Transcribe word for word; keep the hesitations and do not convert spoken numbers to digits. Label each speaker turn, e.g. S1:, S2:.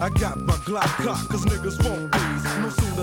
S1: I got my Glock cock, cause niggas won't please. No sooner